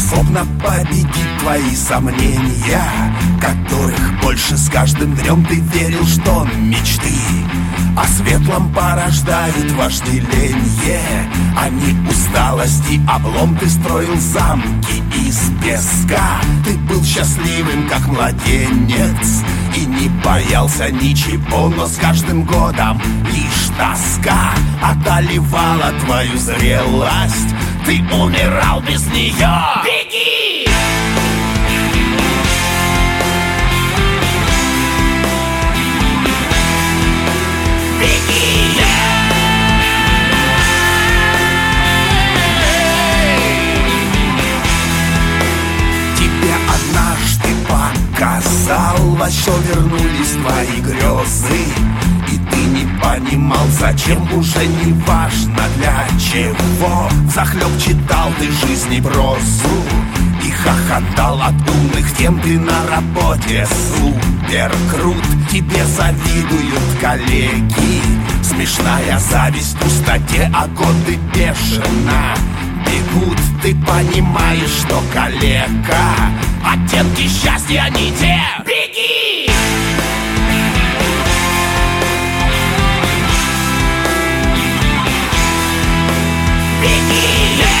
способна победить твои сомнения, которых больше с каждым днем ты верил, что мечты о светлом порождают вожделение, а не усталость и облом. Ты строил замки из песка, ты был счастливым, как младенец, и не боялся ничего, но с каждым годом лишь тоска одолевала твою зрелость. Ты умирал без нее. Беги! Беги! Тебе однажды показалось, что вернулись твои грезы, и ты не понимал, зачем, уже не важно для чего. Взахлеб читал ты жизни прозу и хохотал от умных тем. Ты на работе супер крут, тебе завидуют коллеги. Смешная зависть в пустоте, а годы бешено бегут. Ты понимаешь, что калека, оттенки счастья не те. Беги! Беги!